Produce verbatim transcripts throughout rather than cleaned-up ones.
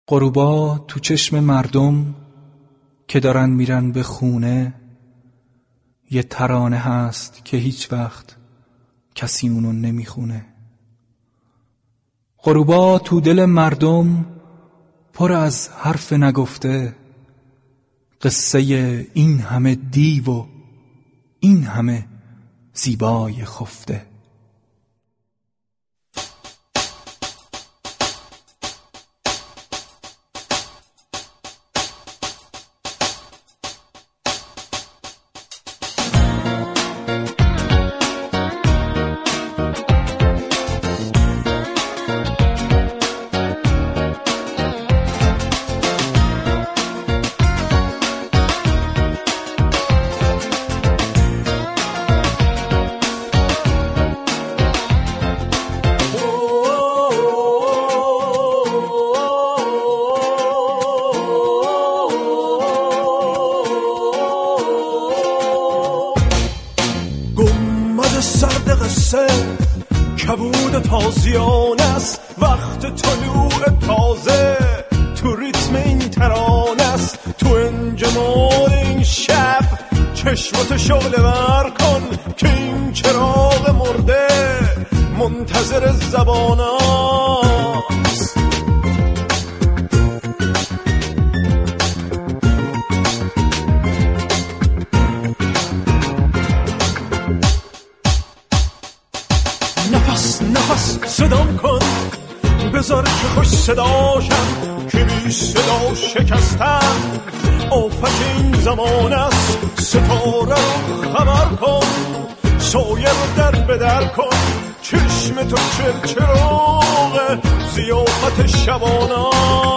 غروبا تو چشم مردم که دارن میرن به خونه، یه ترانه هست که هیچ وقت کسی اونو نمیخونه. غروبا تو دل مردم پر از حرف نگفته، قصه این همه دیو و این همه زیبای خفته. سرد قصه کبود تازیان است، وقت طلوع تازه تو ریتم این ترانه است. تو انجماد این شب چشمت شعله ور کن که این چراغ مرده منتظر زبان است. نفس نفس صدام کن، بذار که خوش صداشم که بی صدا شکستن آفت این زمان است. ستاره رو خبر کن، سایه رو در بدر کن، چشم تو چرچراغ ضیافت شبانه.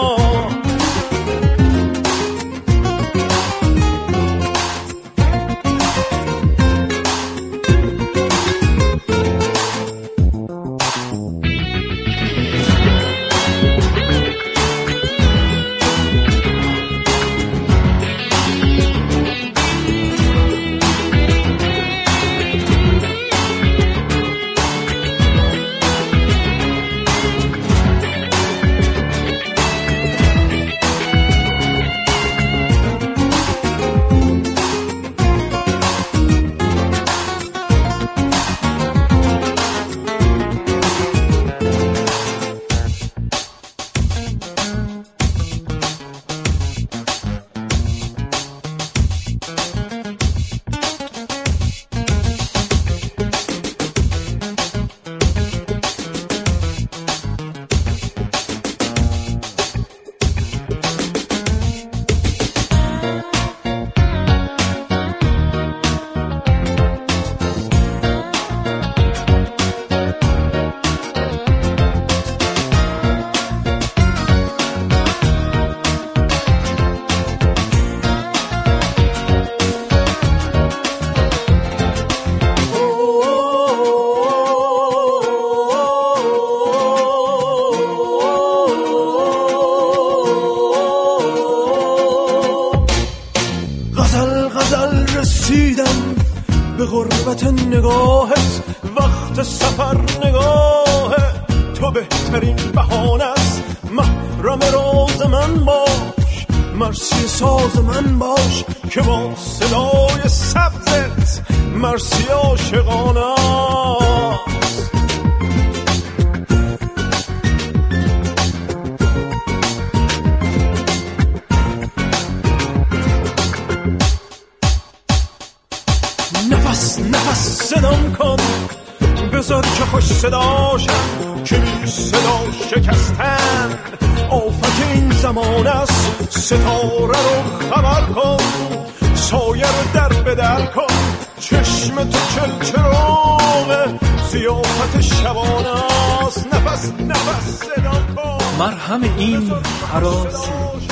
رسیدم به غربت نگاهت، وقت سفر نگاه تو بهترین بهانه است. محرم راز من باش، مرسی ساز من باش که با صدای سبزت مرسی عاشقانه است. نفس نفس صدام کن، بذار که خوش صداشم که بی صدا شکستن آفت این زمان است. ستاره رو خبر کن، سایه رو در بدر کن، چشم تو چلچراغ ضیافت شبانه است. نفس نفس صدام کن، مرهم این حراسی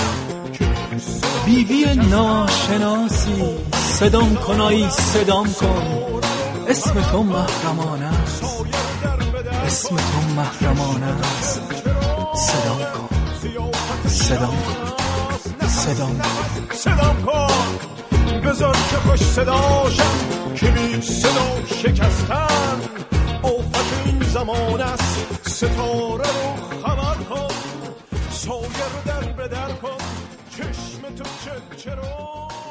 بیبی ناشناسی، صدام کن آی صدام کن، اسم تو محرمانه است، اسم تو محرمانه است. صدام کن صدام کن صدام کن صدام کن، بذار که خوش صداشم که بی صدا شکستن آفت این زمان است. ستاره رو خبر کن. سایه رو در به در کن چشم تو چه چرا